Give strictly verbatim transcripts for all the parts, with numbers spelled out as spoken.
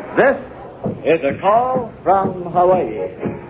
This is a call from Hawaii.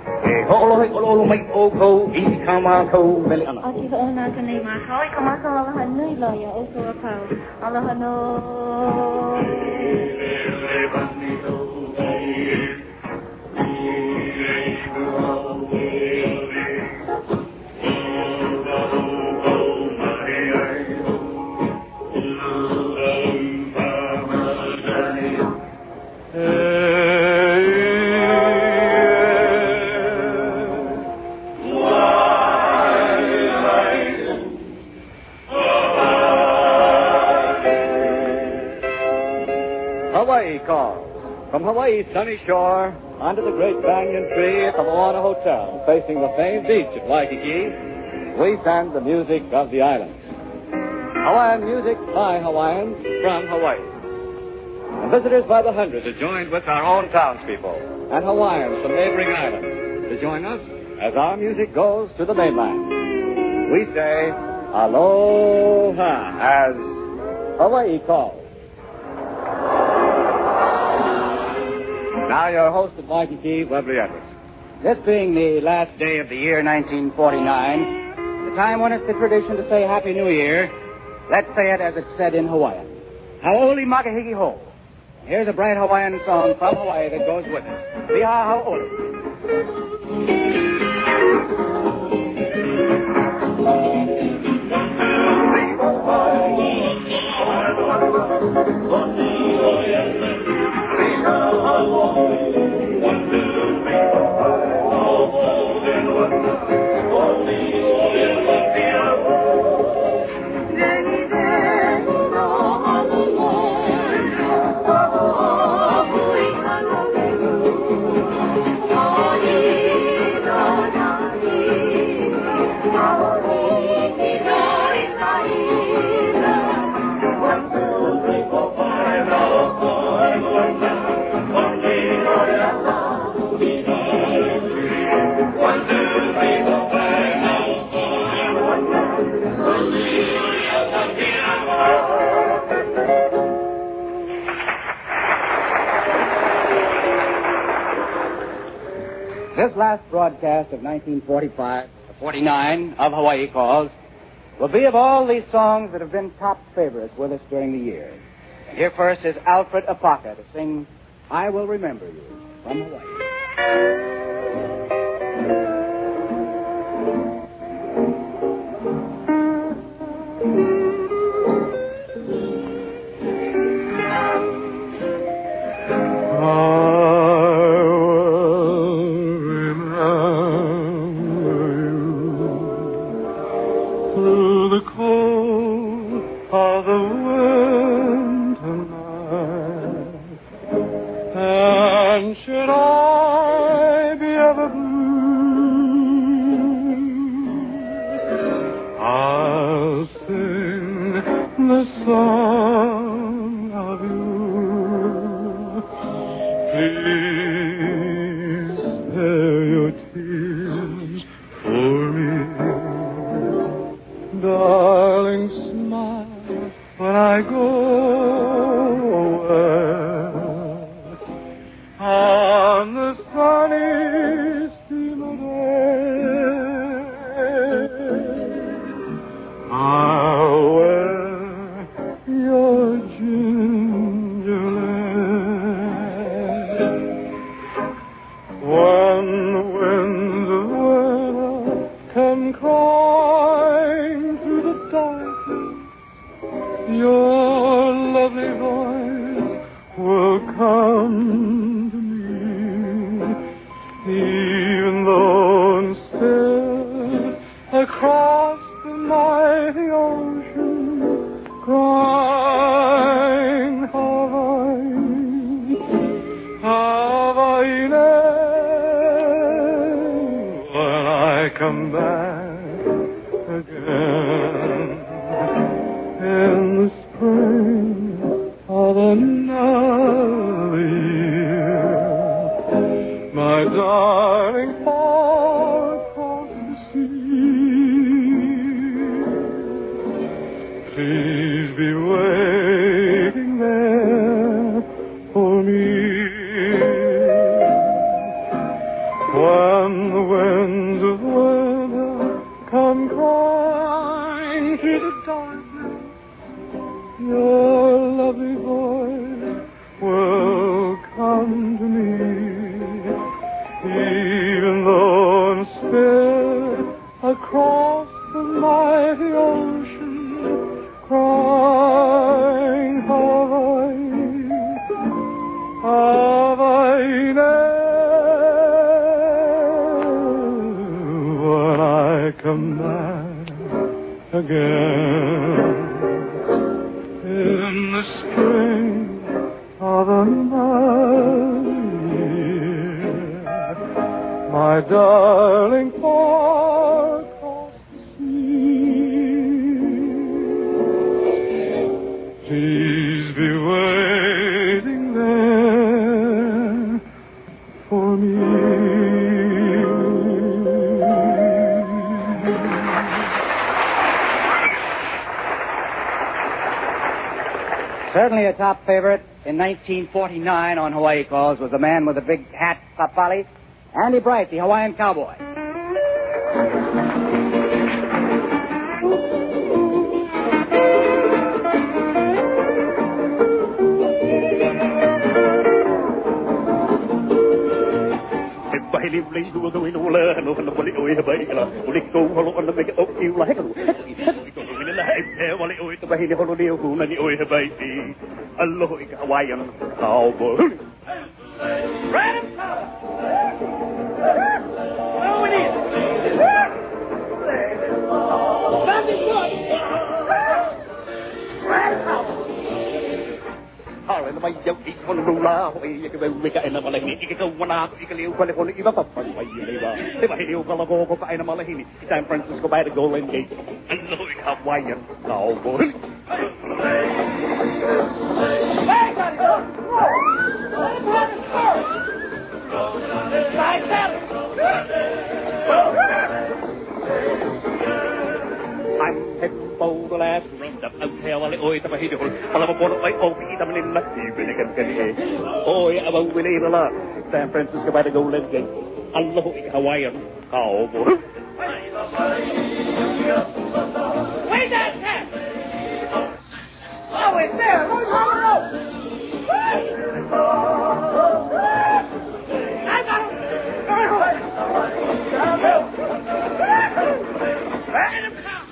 Hawaii calls. From Hawaii's sunny shore, under the great banyan tree at the Moana Hotel, facing the famed beach at Waikiki, we send the music of the islands. Hawaiian music by Hawaiians from Hawaii. And visitors by the hundreds are joined with our own townspeople and Hawaiians from neighboring islands to join us as our music goes to the mainland. We say aloha as Hawaii calls. Now your host at Waikiki, Webley Edwards. This being the last day of the year nineteen forty-nine, the time when it's the tradition to say Happy New Year, let's say it as it's said in Hawaiian. Hau'oli makahiki ho. Here's a bright Hawaiian song from Hawaii that goes with it. Liha hau'oli. This last broadcast of nineteen forty-five to forty-nine of Hawaii Calls will be of all these songs that have been top favorites with us during the year. And here first is Alfred Apaka to sing I Will Remember You from Hawaii. Please be waiting there for me. darkness, your lovely voice will come to me, even though I'm sped across the mighty ocean, crying Hawaii, Hawaii. When I come back again in the spring of another year, my darling, far across the sea, please be waiting there for me. Certainly a top favorite in nineteen forty-nine on Hawaii Calls was the man with the big hat, Papali, Andy Bright, the Hawaiian cowboy. Hawaiian cowboy. May dấu ít con đu la hồi cái bên cái này mà lại nghĩ cái câu na cái liu con con iba pa pa pa yun iba thế mà liu con ko ko pa na mà lại hini San Francisco by the Golden Gate and look at Hawaiian cowboy. I'm Hippo, the last round up out here while it always have a hit. While I'm aboard my own feet, I'm in the even again. Oh, yeah, I'm over there a lot. San Francisco by the Golden Gate. I love Hawaiian cowboy. Wait that cat! Oh, it's there! Where's the rope? I got him! Let him come!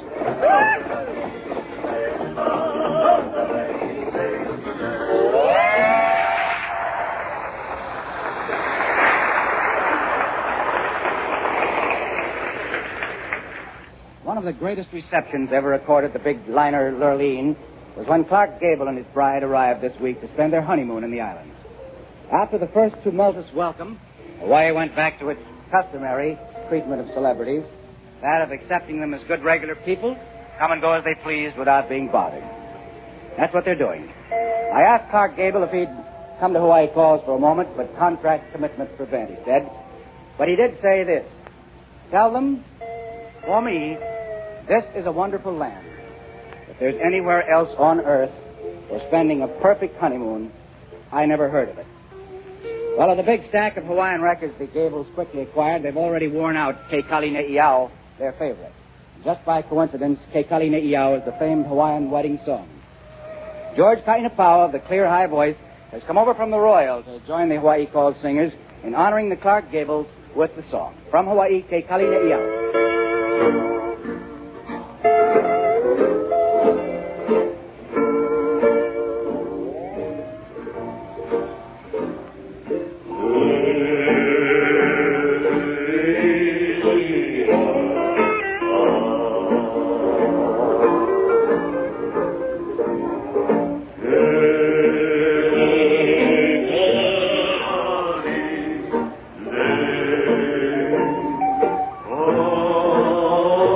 One of the greatest receptions ever recorded at the big liner Lurleen was when Clark Gable and his bride arrived this week to spend their honeymoon in the islands. After the first tumultuous welcome, Hawaii went back to its customary treatment of celebrities, that of accepting them as good regular people, come and go as they pleased without being bothered. That's what they're doing. I asked Clark Gable if he'd come to Hawaii Calls for a moment, but contract commitments prevent, he said. But he did say this: tell them, for me, this is a wonderful land. If there's anywhere else on earth for spending a perfect honeymoon, I never heard of it. Well, of the big stack of Hawaiian records the Gables quickly acquired, they've already worn out Ke Kali Ne'iau, their favorite. Just by coincidence, Ke Kali Ne'iau is the famed Hawaiian wedding song. George Kainapau of the clear high voice has come over from the Royal to join the Hawaii Calls singers in honoring the Clark Gables with the song. From Hawaii, Ke Kali Ne'iau. Oh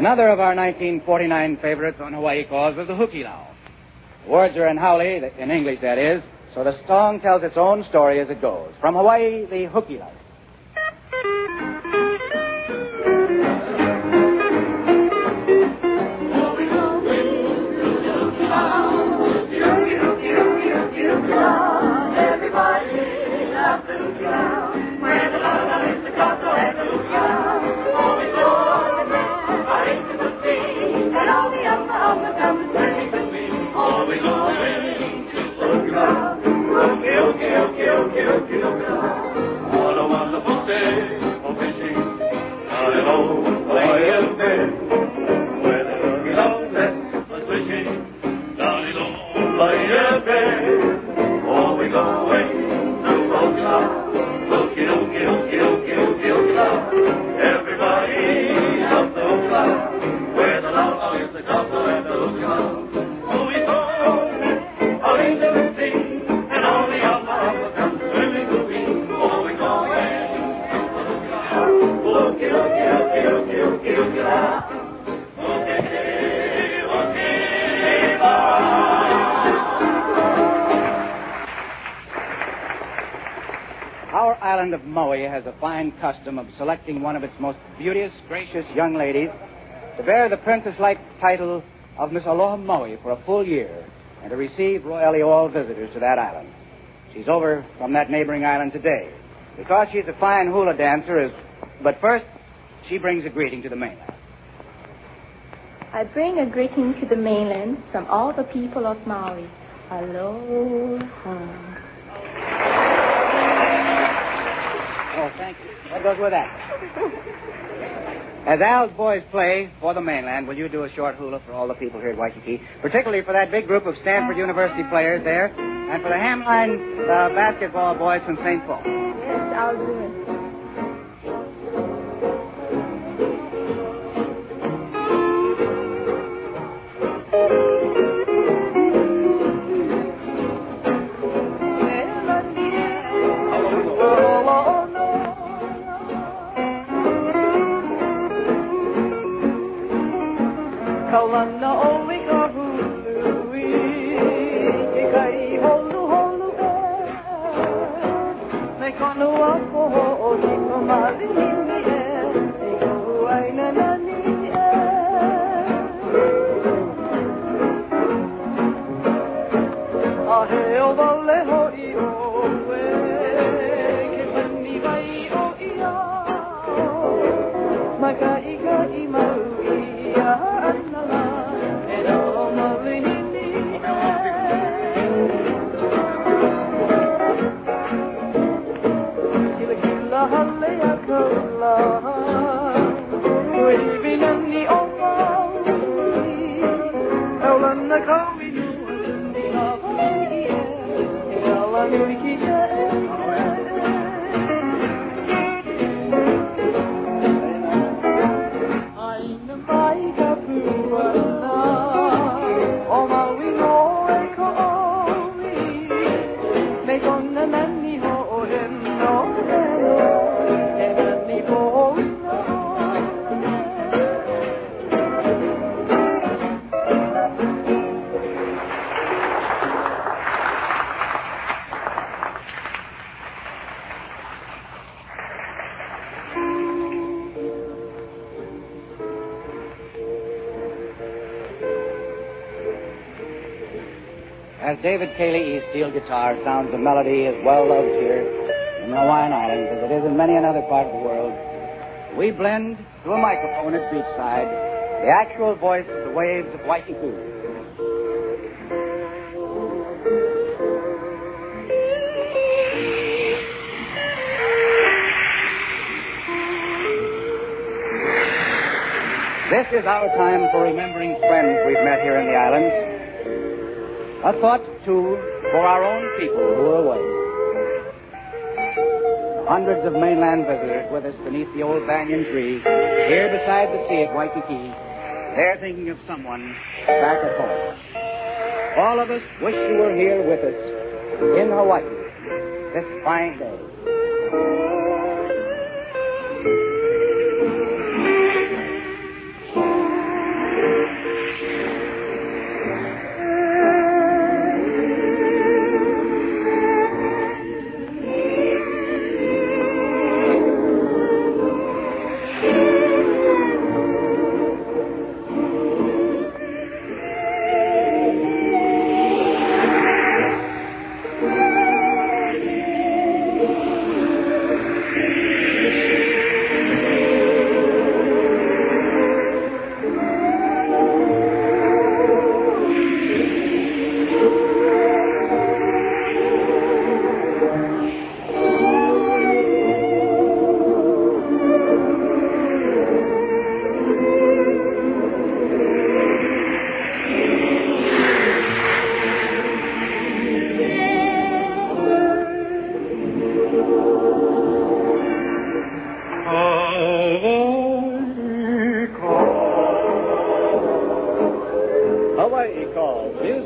Another of our nineteen forty-nine favorites on Hawaii Calls was the Hukilau. The words are in Haole, in English that is, so the song tells its own story as it goes. From Hawaii, the Hukilau. Everybody loves the Hukilau. Where the love is the castle and the Hukilau. Always on the ground, our into the sea, and all the other of the come turning to me. Always on the Hukilau. Huki, huki, huki, huki, huki, Hukilau. What a wonderful day for fishing. Down in old Hawaiian Bay, where the Hukilau nest was wishing. Down in old Hawaiian Bay. Oh, we go away to Hukilau. Huki, huki, huki, huki, huki, Hukilau. Everybody loves the Hukilau. Where the lava is the castle and the Hukilau. Oh, we go out into the sea, and all the alpha come swimming to me. Oh, we go away to Hukilau. Huki, huki, huki, huki, huki, Hukilau. Huki, huki, huki. Our island of Maui has a fine custom of selecting one of its most beauteous, gracious young ladies to bear the princess-like title of Miss Aloha Maui for a full year and to receive royally all visitors to that island. She's over from that neighboring island today because she's a fine hula dancer. Is, but first, she brings a greeting to the mainland. I bring a greeting to the mainland from all the people of Maui. Aloha. Oh, thank you. What goes with that? As Al's boys play for the mainland, will you do a short hula for all the people here at Waikiki, particularly for that big group of Stanford University players there, and for the Hamline uh, basketball boys from Saint Paul? Yes, I'll do it. Kaulana o me ka hului, e kai holu holu e. Me konu a koho o ni ko malini e, e kohu aina nani e. A he o wale ho I o e, ke tani vai o ia. Ma ka I ka I mau I a. As David Cayley's steel guitar sounds a melody as well loved here in the Hawaiian Islands as it is in many another part of the world, we blend to a microphone at beachside the actual voice of the waves of Waikiki. This is our time for remembering friends we've met here in the islands. A thought, too, for our own people who are away. Hundreds of mainland visitors with us beneath the old banyan tree, here beside the sea at Waikiki. They're thinking of someone back at home. All of us wish you were here with us in Hawaii this fine day.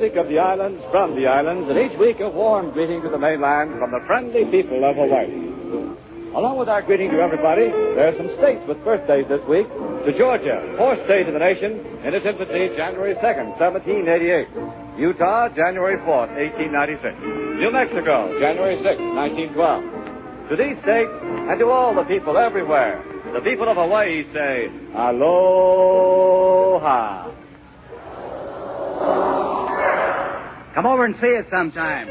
music of the islands from the islands, and each week a warm greeting to the mainland from the friendly people of Hawaii. Along with our greeting to everybody, there are some states with birthdays this week. To Georgia, fourth state in the nation, in its infancy, January second, seventeen eighty-eight. Utah, January fourth, eighteen ninety-six. New Mexico, January sixth, nineteen twelve. To these states, and to all the people everywhere, the people of Hawaii say, aloha. Come over and see us sometime.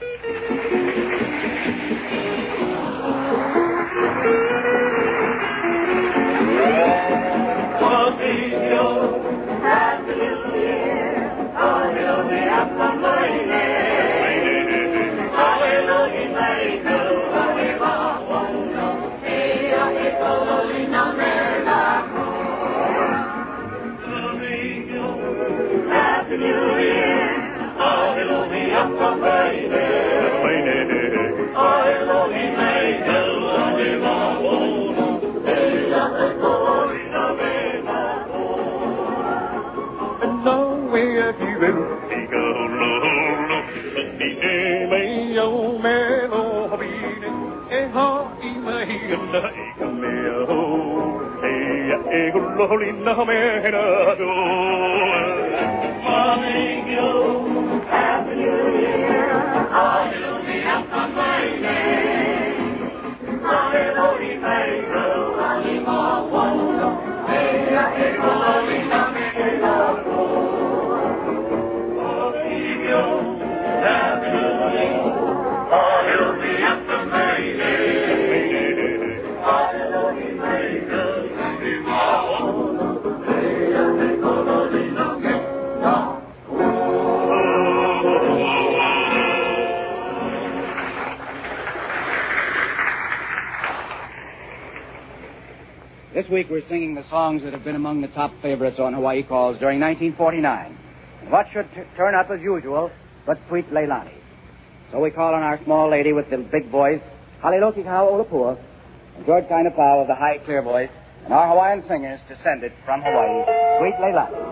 This week we're singing the songs that have been among the top favorites on Hawaii Calls during nineteen forty-nine. And what should t- turn up as usual but sweet Leilani. So we call on our small lady with the big voice, Haliloki Kau Olapua, and George Kainapau of the high clear voice, and our Hawaiian singers descended from Hawaii, sweet Leilani.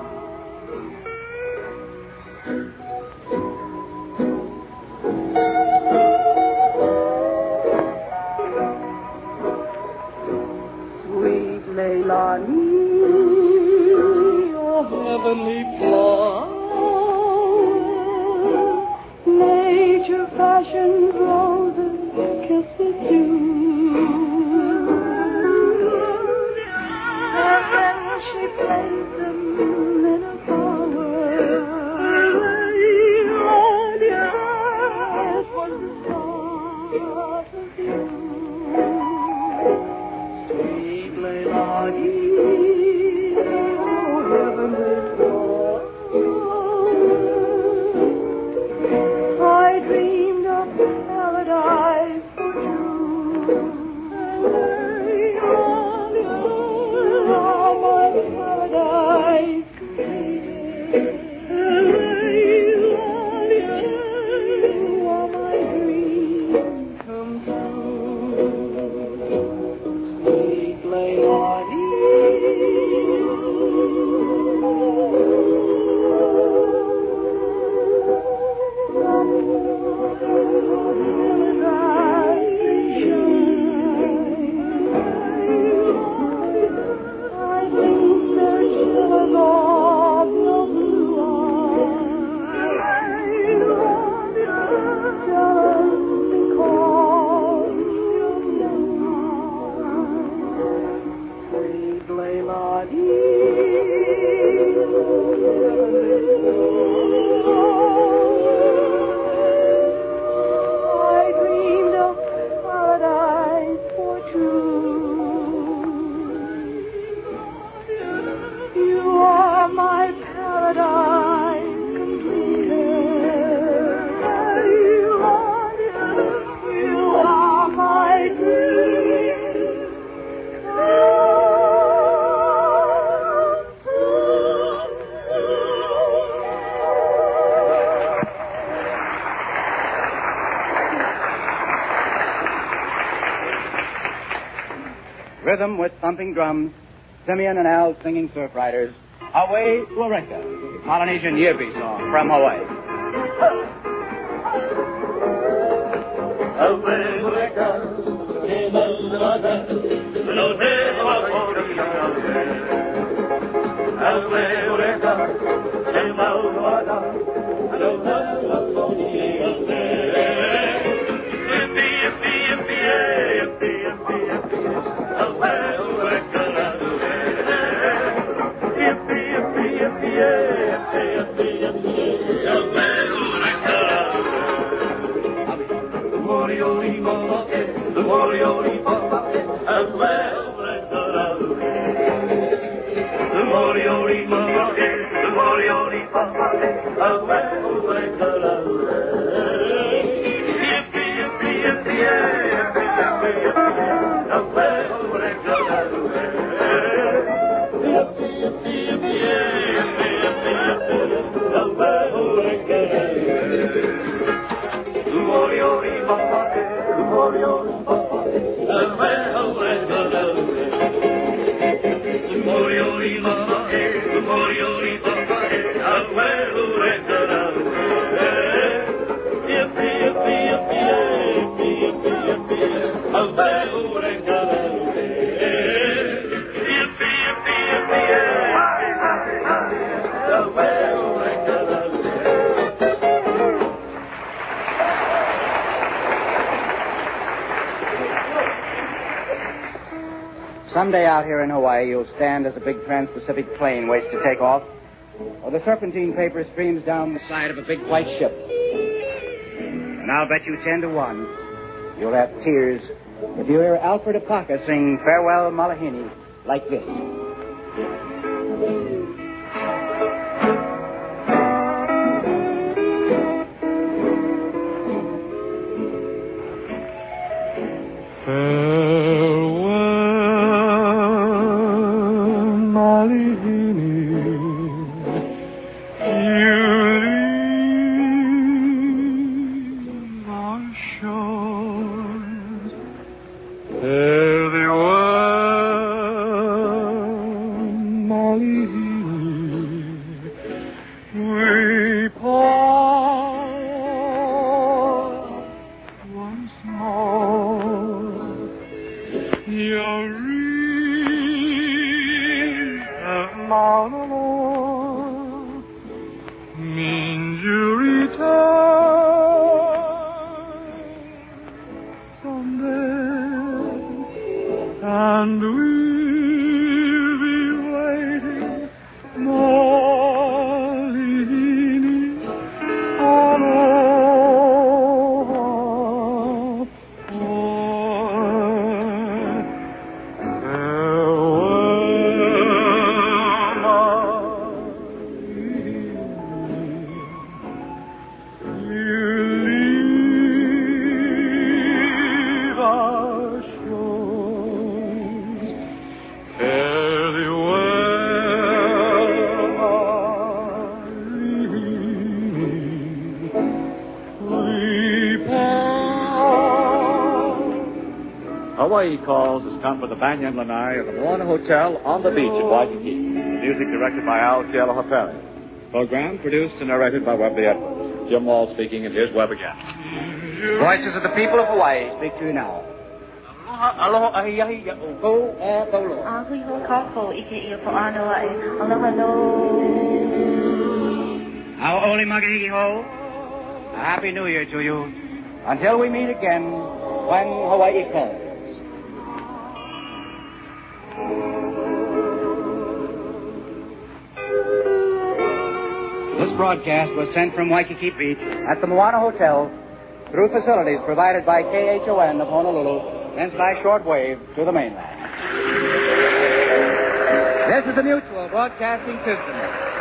Leilani, your heavenly flower, nature fashioned roses, kisses you. And then she plays them in a bower. It was the start of you. Leilani, oh heavenly flower, I dreamed of paradise for you. Now my paradise completed. All my dreams come true. Leilani, Rhythm with thumping drums, Simeon and Al singing Surf Riders, Away Florenta, Polynesian Yearby song from Hawaii. Someday out here in Hawaii, you'll stand as a big trans-Pacific plane waits to take off, or the serpentine paper streams down the side of a big white ship. And I'll bet you ten to one, you'll have tears if you hear Alfred Apaka sing Farewell Malahini like this. Hawaii Calls has come for the Banyan Lanai of the Moana Hotel on the beach at Waikiki. Music directed by Al Kealoha-Perry. Program produced and narrated by Webley Edwards. Jim Wall speaking, and here's Webb again. Voices of the people of Hawaii speak to you now. Aloha ahiahi ya o go e bolo. Ahui ho kako iki ia po ano ai. Aloha no. How oli magahiki ho. A happy New Year to you. Until we meet again when Hawaii calls. This broadcast was sent from Waikiki Beach at the Moana Hotel through facilities provided by K H O N of Honolulu, sent by shortwave to the mainland. This is the Mutual Broadcasting System.